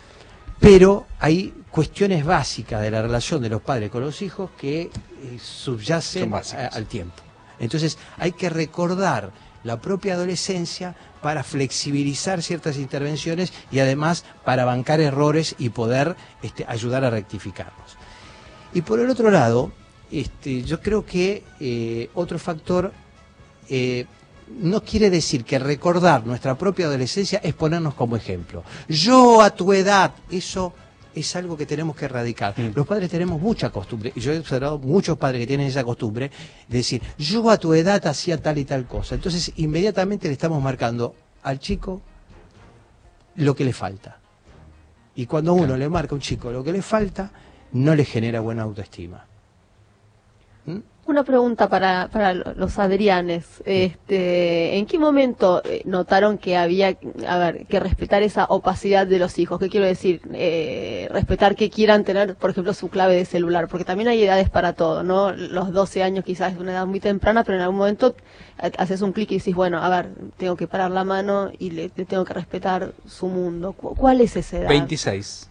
Pero hay cuestiones básicas de la relación de los padres con los hijos que eh, subyacen Son básicas. a- al tiempo. Entonces hay que recordar la propia adolescencia para flexibilizar ciertas intervenciones y además para bancar errores y poder este, ayudar a rectificarlos. Y por el otro lado, este, yo creo que eh, otro factor eh, no quiere decir que recordar nuestra propia adolescencia es ponernos como ejemplo. Yo a tu edad, eso es algo que tenemos que erradicar. Los padres tenemos mucha costumbre, y yo he observado muchos padres que tienen esa costumbre, de decir, yo a tu edad hacía tal y tal cosa. Entonces, inmediatamente le estamos marcando al chico lo que le falta. Y cuando uno le marca a un chico lo que le falta, no le genera buena autoestima. Una pregunta para, para los Adrianes. Este, ¿en qué momento eh, notaron que había, a ver, que respetar esa opacidad de los hijos? ¿Qué quiero decir? Eh, respetar que quieran tener, por ejemplo, su clave de celular, porque también hay edades para todo, ¿no? Los doce años quizás es una edad muy temprana, pero en algún momento eh, haces un clic y dices, bueno, a ver, tengo que parar la mano y le, le tengo que respetar su mundo. ¿Cu- ¿Cuál es esa edad? veintiséis.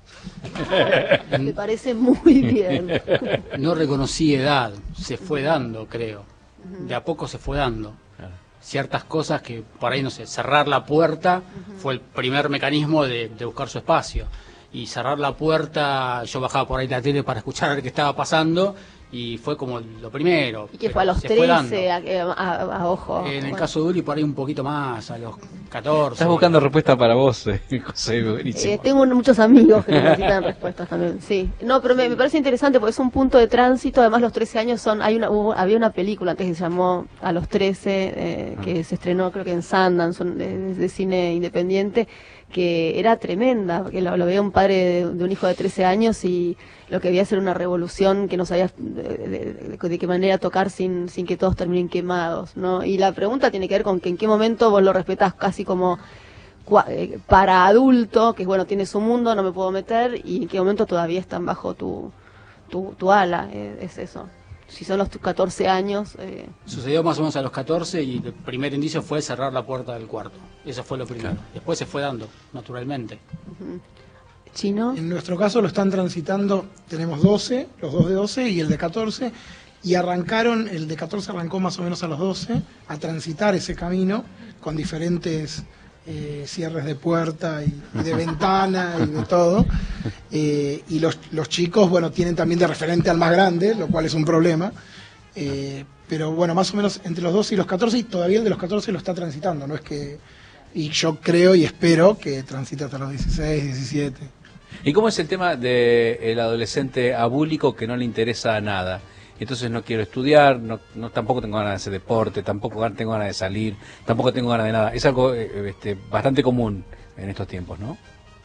Me parece muy bien. No reconocí edad, se fue dando, creo. De a poco se fue dando. Ciertas cosas que por ahí, no sé, cerrar la puerta fue el primer mecanismo de, de buscar su espacio. y cerrar la puerta, yo bajaba por ahí la tele para escuchar a ver qué estaba pasando, y fue como lo primero. ¿Y que fue a los se fue dando. trece, a, a, a, a ojo? En el Bueno. caso de Uli, por ahí un poquito más, a los catorce. Estás buscando respuesta para vos, eh, José, buenísimo. Eh, tengo muchos amigos que necesitan respuestas también, sí. No, pero me, me parece interesante porque es un punto de tránsito. Además, los trece años son. Hay una, hubo, había una película antes que se llamó A los trece, eh, que se estrenó, creo que en Sundance, son de, de cine independiente, que era tremenda, porque lo, lo veía un padre de, de un hijo de trece años y lo que había ser una revolución que no sabía de, de, de, de qué manera tocar sin, sin que todos terminen quemados, ¿no? Y la pregunta tiene que ver con que en qué momento vos lo respetás casi como cua, eh, para adulto, que bueno, tiene su mundo, no me puedo meter, y en qué momento todavía están bajo tu, tu, tu ala, eh, es eso. Si son los catorce años... Eh... Sucedió más o menos a los catorce y el primer indicio fue cerrar la puerta del cuarto. Eso fue lo primero. Claro. Después se fue dando, naturalmente. Uh-huh. ¿Chino? En nuestro caso lo están transitando, tenemos doce, los dos de doce y el de catorce, y arrancaron, el de catorce arrancó más o menos a los doce, a transitar ese camino con diferentes eh, cierres de puerta y, y de ventana y de todo. Eh, y los, los chicos, bueno, tienen también de referente al más grande, lo cual es un problema. Eh, pero bueno, más o menos entre los doce y los catorce, y todavía el de los catorce lo está transitando, no es que... Y yo creo y espero que transite hasta los dieciséis, diecisiete. ¿Y cómo es el tema del adolescente abúlico que no le interesa nada? Entonces no quiero estudiar, no, no tampoco tengo ganas de hacer deporte, tampoco tengo ganas de salir, tampoco tengo ganas de nada. Es algo eh, este, bastante común en estos tiempos, ¿no?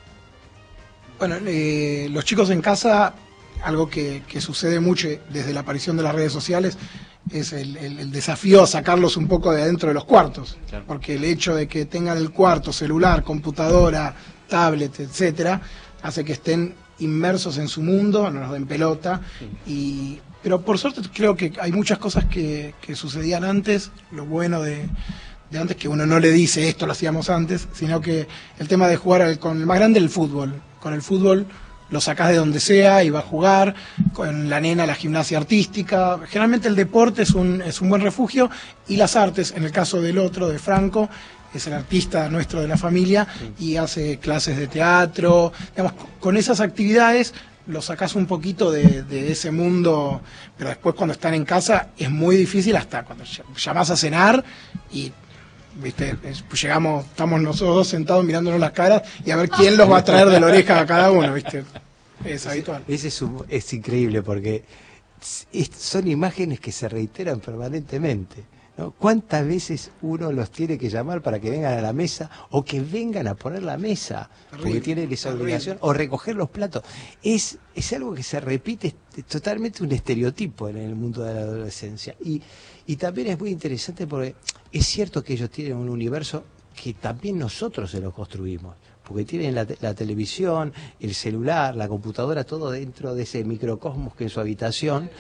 Bueno, eh, los chicos en casa, algo que, que sucede mucho desde la aparición de las redes sociales, es el, el, el desafío a sacarlos un poco de adentro de los cuartos. Claro. Porque el hecho de que tengan el cuarto, celular, computadora, tablet, etcétera, hace que estén inmersos en su mundo, no nos den pelota. Sí. Y, pero por suerte creo que hay muchas cosas que, que sucedían antes, lo bueno de... de antes, que uno no le dice esto lo hacíamos antes, sino que el tema de jugar al, con el más grande, el fútbol. Con el fútbol lo sacás de donde sea y va a jugar, con la nena la gimnasia artística. Generalmente el deporte es un, es un buen refugio, y las artes, en el caso del otro, de Franco, es el artista nuestro de la familia, y hace clases de teatro. Digamos, con esas actividades lo sacás un poquito de, de ese mundo, pero después cuando están en casa es muy difícil, hasta cuando llamás a cenar y... ¿Viste? Pues llegamos, estamos nosotros dos sentados mirándonos las caras y a ver quién los va a traer de la oreja a cada uno, ¿viste? Es habitual. Ese es, un, es increíble porque es, son imágenes que se reiteran permanentemente, ¿no? ¿Cuántas veces uno los tiene que llamar para que vengan a la mesa o que vengan a poner la mesa? Terrible, porque tienen esa obligación, o recoger los platos. Es, es algo que se repite, es totalmente un estereotipo en el mundo de la adolescencia. Y, y también es muy interesante porque es cierto que ellos tienen un universo que también nosotros se lo construimos. Porque tienen la, la televisión, el celular, la computadora, todo dentro de ese microcosmos que es su habitación.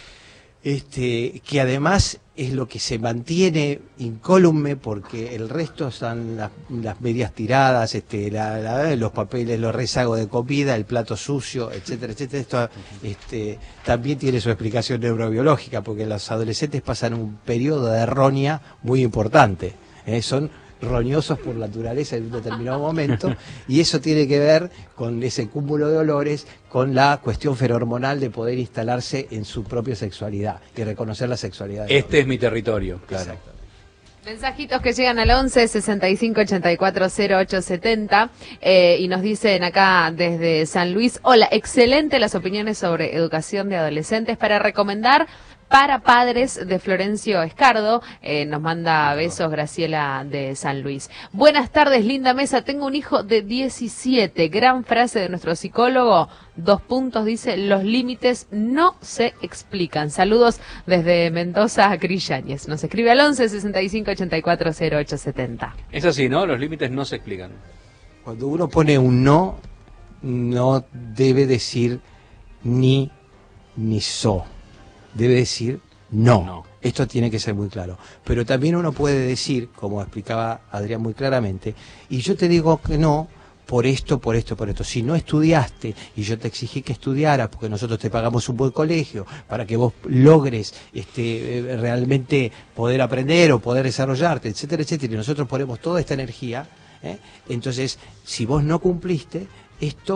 Este, que además es lo que se mantiene incólume, porque el resto son las, las medias tiradas, este, la, la, los papeles, los rezagos de comida, el plato sucio, etcétera, etcétera. Esto este, también tiene su explicación neurobiológica, porque los adolescentes pasan un periodo de roña muy importante. ¿eh? Son roñosos por naturaleza en un determinado momento, y eso tiene que ver con ese cúmulo de olores, con la cuestión ferormonal de poder instalarse en su propia sexualidad y reconocer la sexualidad. Este es mi territorio, claro. Exacto. Mensajitos que llegan al once sesenta y cinco ochenta y cuatro cero ocho setenta eh, y nos dicen acá desde San Luis: hola, excelente las opiniones sobre educación de adolescentes para recomendar para padres, de Florencio Escardo. Eh, nos manda besos Graciela de San Luis. Buenas tardes, linda mesa. Tengo un hijo de diecisiete. Gran frase de nuestro psicólogo. Dos puntos, dice: los límites no se explican. Saludos desde Mendoza a Cris Yáñez. Nos escribe al once sesenta y cinco ochenta y cuatro cero ocho setenta. Es así, ¿no? Los límites no se explican. Cuando uno pone un no, no debe decir ni, ni so. Debe decir no. no. Esto tiene que ser muy claro. Pero también uno puede decir, como explicaba Adrián muy claramente, y yo te digo que no por esto, por esto, por esto. Si no estudiaste y yo te exigí que estudiaras porque nosotros te pagamos un buen colegio para que vos logres este, realmente poder aprender o poder desarrollarte, etcétera, etcétera, y nosotros ponemos toda esta energía, ¿eh? Entonces, si vos no cumpliste, esto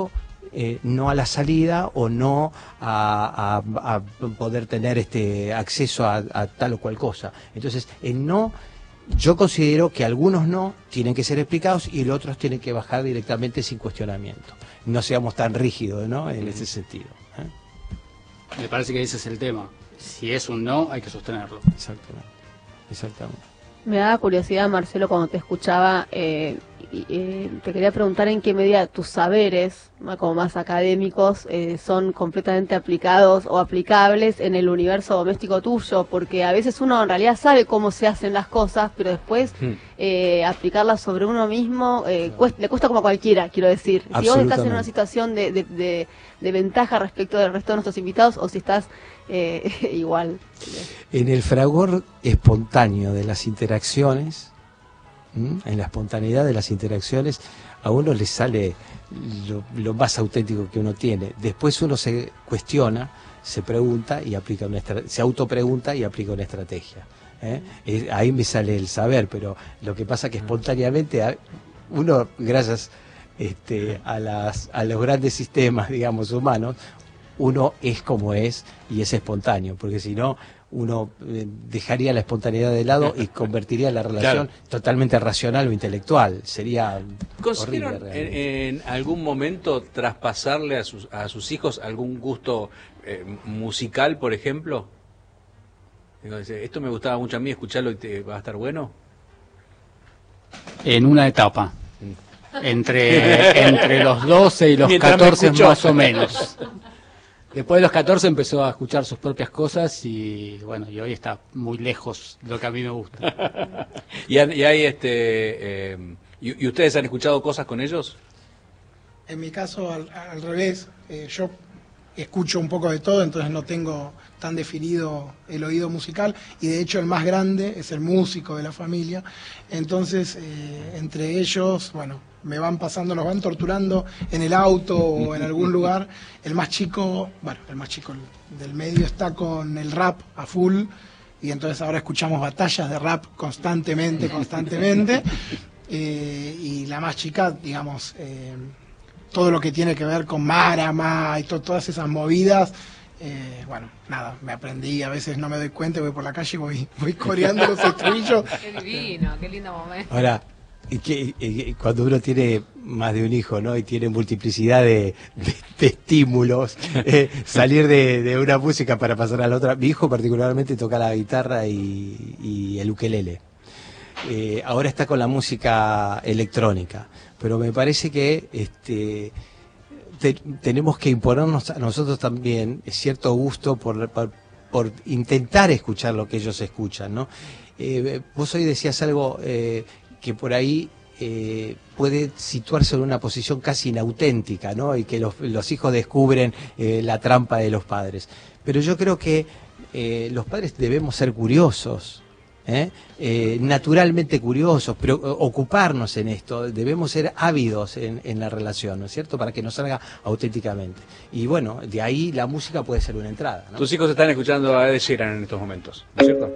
eh, no a la salida o no a, a, a poder tener este acceso a, a tal o cual cosa. Entonces, el no, yo considero que algunos no tienen que ser explicados y los otros tienen que bajar directamente sin cuestionamiento. No seamos tan rígidos, ¿no?, en ese sentido. ¿eh? Me parece que ese es el tema. Si es un no, hay que sostenerlo. Exactamente. Exactamente. Me daba curiosidad, Marcelo, cuando te escuchaba, eh, y, eh, te quería preguntar en qué medida tus saberes, ¿no?, como más académicos, eh, son completamente aplicados o aplicables en el universo doméstico tuyo, porque a veces uno en realidad sabe cómo se hacen las cosas, pero después hmm. eh, aplicarlas sobre uno mismo eh, cuesta, le cuesta como a cualquiera, quiero decir. Si vos estás en una situación de, de, de, de ventaja respecto del resto de nuestros invitados, o si estás eh, igual. En el fragor espontáneo de las interacciones, ¿m? en la espontaneidad de las interacciones, a uno le sale lo, lo más auténtico que uno tiene. Después uno se cuestiona, se pregunta y aplica una se autopregunta y aplica una estrategia. ¿eh? Eh, ahí me sale el saber, pero lo que pasa que espontáneamente uno, gracias este, a, las, a los grandes sistemas, digamos, humanos, uno es como es y es espontáneo, porque si no, uno eh, dejaría la espontaneidad de lado y convertiría la relación claro. totalmente racional o intelectual. Sería ¿Consiguieron en, en algún momento traspasarle a sus, a sus hijos algún gusto eh, musical, por ejemplo? Digo, esto me gustaba mucho a mí, escucharlo y te, va a estar bueno. En una etapa. Entre, entre los doce y los catorce más o menos. Después de los catorce empezó a escuchar sus propias cosas y bueno, y hoy está muy lejos de lo que a mí me gusta. ¿Y, y hay este eh, y, y ustedes han escuchado cosas con ellos? En mi caso al, al revés, eh, yo escucho un poco de todo, entonces no tengo tan definido el oído musical y de hecho el más grande es el músico de la familia, entonces eh, entre ellos, bueno, me van pasando, nos van torturando en el auto o en algún lugar. El más chico, bueno, el más chico del medio está con el rap a full y entonces ahora escuchamos batallas de rap constantemente, constantemente eh, y la más chica, digamos, eh, todo lo que tiene que ver con Marama y to todas esas movidas, eh, bueno, nada, me aprendí, a veces no me doy cuenta, voy por la calle y voy, voy coreando los estribillos. Qué divino, qué lindo momento. Ahora, y que, y cuando uno tiene más de un hijo, ¿no?, y tiene multiplicidad de, de, de estímulos, eh, salir de, de una música para pasar a la otra. Mi hijo particularmente toca la guitarra y, y el ukelele. Eh, ahora está con la música electrónica, pero me parece que este, te, tenemos que imponernos a nosotros también cierto gusto por, por, por intentar escuchar lo que ellos escuchan, ¿no? Eh, vos hoy decías algo eh, que por ahí eh, puede situarse en una posición casi inauténtica, ¿no? Y que los, los hijos descubren eh, la trampa de los padres. Pero yo creo que eh, los padres debemos ser curiosos, ¿eh? Eh, naturalmente curiosos, pero ocuparnos en esto, debemos ser ávidos en, en la relación, ¿no es cierto?, para que nos salga auténticamente. Y bueno, de ahí la música puede ser una entrada, ¿no? Tus hijos están escuchando a Ed Sheeran en estos momentos, ¿no es cierto?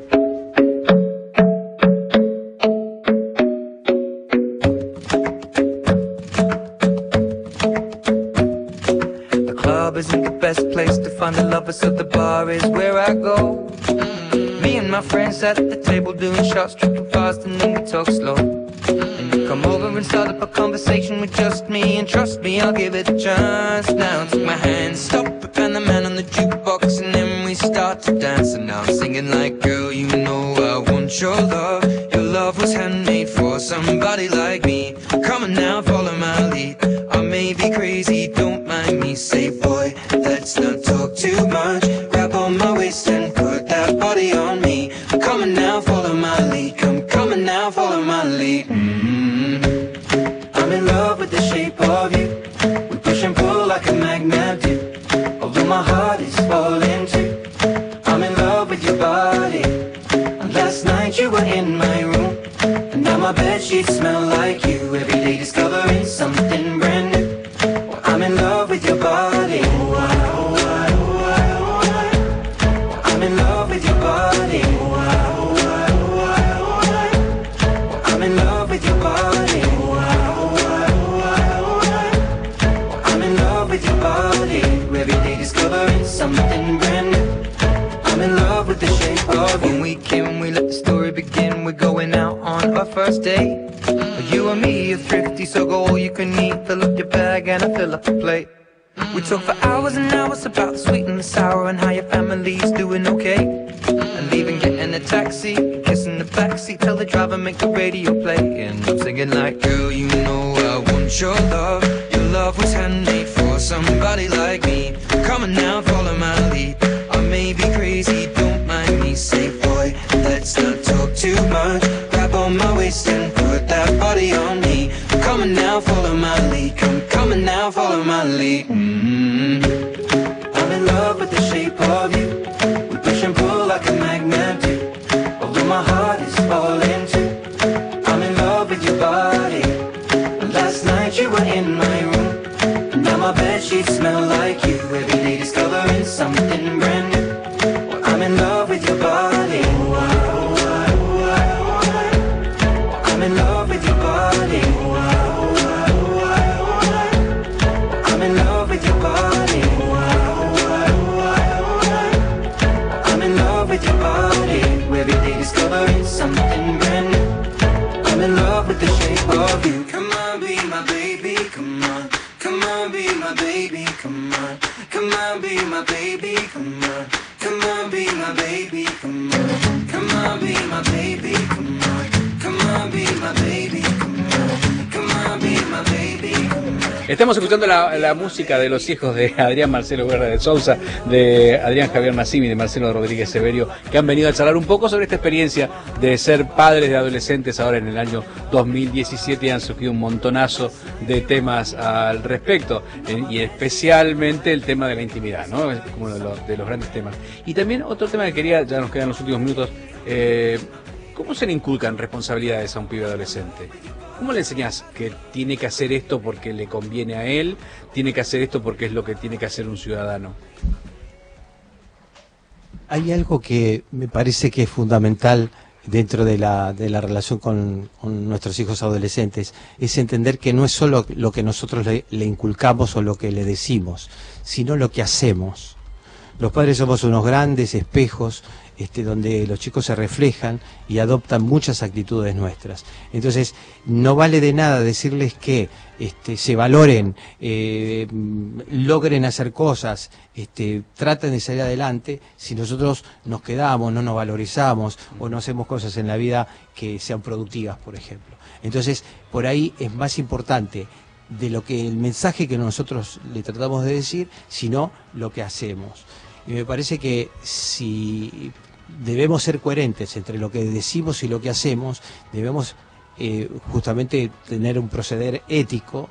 Isn't the best place to find the lovers, so the bar is where I go. Me and my friends at the table doing shots, tripping fast, and then we talk slow. And you come over and start up a conversation with just me, and trust me, I'll give it a chance. Now take my hand, stop it, and the man on the jukebox, and then we start to dance. And now I'm singing like, girl, you know I want your love. Your love was handmade for somebody like me. Come on now, follow my lead. I may be crazy, don't mind me. Say, boy, let's not talk too much. Grab on my waist and put that body on me. Come on now, follow my lead. Come, come on now, follow my lead. Mm-hmm. I'm in love with the shape of you. We push and pull like a magnet do. Although my heart is falling too. I'm in love with your body. And last night you were in my room. And now my bedsheets smell like you. Every day discovering something brand new. Well, I'm in love with your body. Oh, I, oh, I, oh, I, oh, I. Well, I'm in love with your body. Oh, I, oh, I, oh, I, oh, I. Well, I'm in love with your body. Oh, I, oh, I, oh, I, oh, I. Well, I'm in love with your our first date. You and me are thrifty, so go all you can eat. Fill up your bag and I fill up the plate. We talk for hours and hours about the sweet and the sour and how your family's doing okay. And leaving, getting a taxi, kissing the backseat, tell the driver make the radio play. And I'm singing like, girl, you know I want your love. Your love was handmade for somebody like me. Come on now, follow my lead. I may be crazy, don't mind me. Say, boy, let's not talk too much. Grab on my waist and put that body on me. Come on now, follow my lead. Come, come on now, follow my lead. Mm-hmm. I'm in love with the shape of you. We push and pull like a magnet do. Although my heart is falling too. I'm in love with your body. Last night you were in my room. And now my bedsheets smell like you. Every day discovering something brand new. Well, I'm in love with your body. I'm in love with your body. I'm in love with your body. I'm in love with your body. Every day discovering something brand new. I'm in love with the shape of you. Come on, be my baby, come on. Come on, be my baby, come on. Come on, be my baby, come on. Come on, be my baby, come on. Come on, be my baby, come on. Come on, be my baby, come on. Come on, be my baby, come on. Estamos escuchando la, la música de los hijos de Adrián Marcelo Guerra de Sousa, de Adrián Javier Massimi y de Marcelo Rodríguez Severio, que han venido a charlar un poco sobre esta experiencia de ser padres de adolescentes ahora en el año dos mil diecisiete, y han surgido un montonazo de temas al respecto, eh, y especialmente el tema de la intimidad, ¿no? Es como uno de los, de los grandes temas. Y también otro tema que quería, ya nos quedan los últimos minutos, eh, ¿cómo se le inculcan responsabilidades a un pibe adolescente? ¿Cómo le enseñás que tiene que hacer esto porque le conviene a él, tiene que hacer esto porque es lo que tiene que hacer un ciudadano? Hay algo que me parece que es fundamental dentro de la, de la relación con, con nuestros hijos adolescentes, es entender que no es solo lo que nosotros le, le inculcamos o lo que le decimos, sino lo que hacemos. Los padres somos unos grandes espejos este, donde los chicos se reflejan y adoptan muchas actitudes nuestras. Entonces, no vale de nada decirles que este, se valoren, eh, logren hacer cosas, este, traten de salir adelante, si nosotros nos quedamos, no nos valorizamos o no hacemos cosas en la vida que sean productivas, por ejemplo. Entonces, por ahí es más importante de lo que el mensaje que nosotros le tratamos de decir, sino lo que hacemos. Y me parece que si debemos ser coherentes entre lo que decimos y lo que hacemos, debemos eh, justamente tener un proceder ético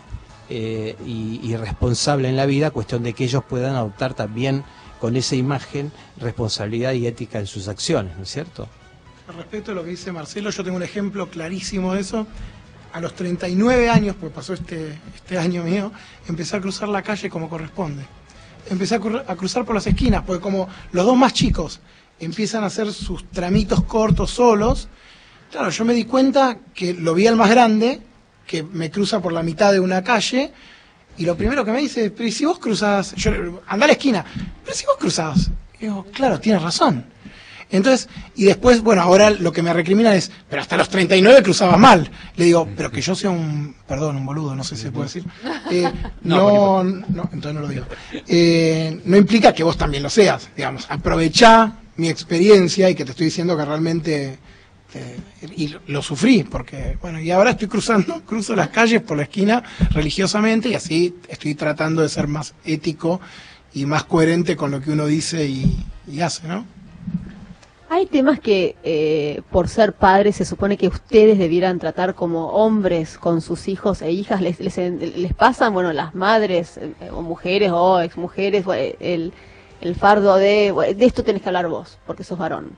eh, y, y responsable en la vida, cuestión de que ellos puedan adoptar también con esa imagen responsabilidad y ética en sus acciones, ¿no es cierto? Respecto a lo que dice Marcelo, yo tengo un ejemplo clarísimo de eso. A los treinta y nueve años, pues pasó este, este año mío, empecé a cruzar la calle como corresponde. Empecé a, cru a cruzar por las esquinas, porque como los dos más chicos empiezan a hacer sus tramitos cortos solos, claro, yo me di cuenta que lo vi al más grande, que me cruza por la mitad de una calle, y lo primero que me dice, pero ¿y si vos cruzás? Yo, anda a la esquina, pero si vos cruzás. Y digo, claro, tienes razón. Entonces, y después, bueno, ahora lo que me recriminan es, pero hasta los treinta y nueve cruzabas mal. Le digo, pero que yo sea un, perdón, un boludo, no sé si se puede decir. Eh, no, no, no, entonces no lo digo. Eh, no implica que vos también lo seas, digamos. Aprovechá mi experiencia y que te estoy diciendo que realmente, eh, y lo, lo sufrí, porque, bueno, y ahora estoy cruzando, cruzo las calles por la esquina religiosamente y así estoy tratando de ser más ético y más coherente con lo que uno dice y, y hace, ¿no? Hay temas que, eh, por ser padres, se supone que ustedes debieran tratar como hombres con sus hijos e hijas. ¿Les, les, les pasan, bueno, las madres, eh, o mujeres, o exmujeres, el, el fardo de, de esto tenés que hablar vos, porque sos varón?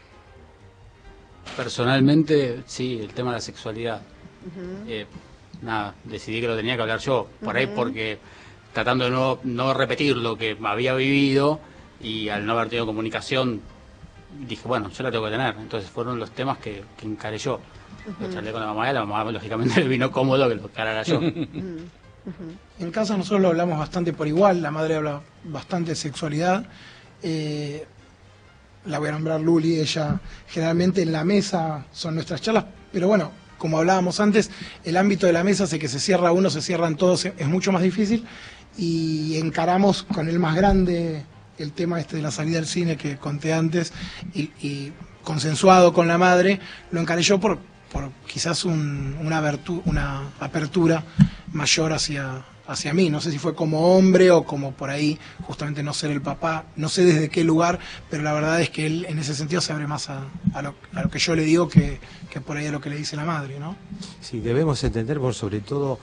Personalmente, sí, el tema de la sexualidad. Uh-huh. eh, nada, decidí que lo tenía que hablar yo, por uh-huh. ahí porque tratando de no, no repetir lo que había vivido y al no haber tenido comunicación, dije, bueno, yo la tengo que tener. Entonces fueron los temas que, que encaré yo. Uh-huh. Lo charlé con la mamá y la mamá lógicamente le vino cómodo que lo encarara yo. Uh-huh. En casa nosotros lo hablamos bastante por igual, la madre habla bastante de sexualidad. Eh, la voy a nombrar Luli, ella generalmente en la mesa son nuestras charlas, pero bueno, como hablábamos antes, el ámbito de la mesa hace que se cierra uno, se cierran todos, es mucho más difícil, y encaramos con el más grande el tema este de la salida del cine que conté antes, y, y consensuado con la madre, lo encaré yo por, por quizás un, una, abertu, una apertura mayor hacia, hacia mí, no sé si fue como hombre o como por ahí, justamente no ser el papá, no sé desde qué lugar, pero la verdad es que él en ese sentido se abre más a, a, lo, a lo que yo le digo que, que por ahí a lo que le dice la madre, ¿no? Sí, debemos entender por sobre todo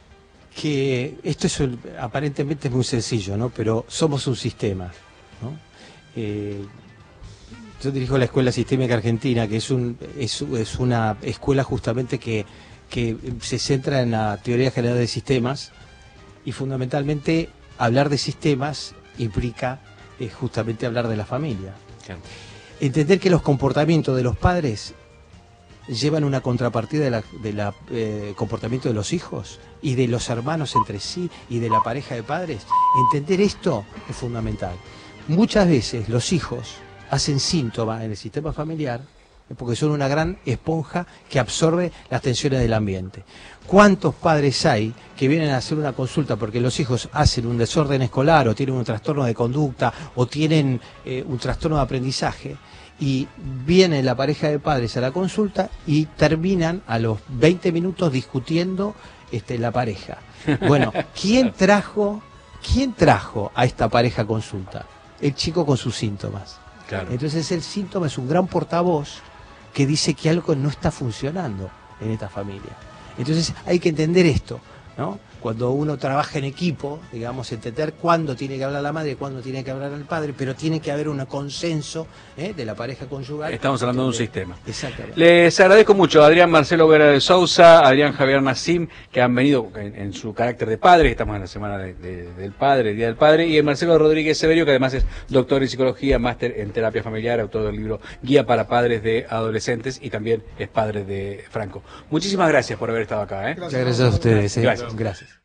que esto es aparentemente es muy sencillo, ¿no? Pero somos un sistema, ¿no? Eh, yo dirijo la Escuela Sistémica Argentina, que es, un, es, es una escuela justamente que, que se centra en la teoría general de sistemas, y fundamentalmente hablar de sistemas implica eh, justamente hablar de la familia. Claro. Entender que los comportamientos de los padres llevan una contrapartida del de la, eh, comportamiento de los hijos y de los hermanos entre sí y de la pareja de padres. Entender esto es fundamental. Muchas veces los hijos hacen síntomas en el sistema familiar porque son una gran esponja que absorbe las tensiones del ambiente. ¿Cuántos padres hay que vienen a hacer una consulta porque los hijos hacen un desorden escolar o tienen un trastorno de conducta o tienen eh, un trastorno de aprendizaje, y viene la pareja de padres a la consulta y terminan a los veinte minutos discutiendo este, la pareja? Bueno, ¿quién trajo, quién trajo a esta pareja a consulta? El chico con sus síntomas. Claro. Entonces el síntoma es un gran portavoz que dice que algo no está funcionando en esta familia. Entonces hay que entender esto, ¿no? Cuando uno trabaja en equipo, digamos, entender cuándo tiene que hablar la madre y cuándo tiene que hablar el padre, pero tiene que haber un consenso ¿eh? de la pareja conyugal. Estamos hablando de un sistema. Exactamente. Les agradezco mucho a Adrián Marcelo Vera de Sousa, a Adrián Javier Nassim, que han venido en, en su carácter de padre, estamos en la semana de, de, del padre, el Día del Padre, y a Marcelo Rodríguez Severio, que además es doctor en psicología, máster en terapia familiar, autor del libro Guía para Padres de Adolescentes, y también es padre de Franco. Muchísimas gracias por haber estado acá. ¿eh? Muchas gracias a ustedes. ¿eh? Gracias. Gracias.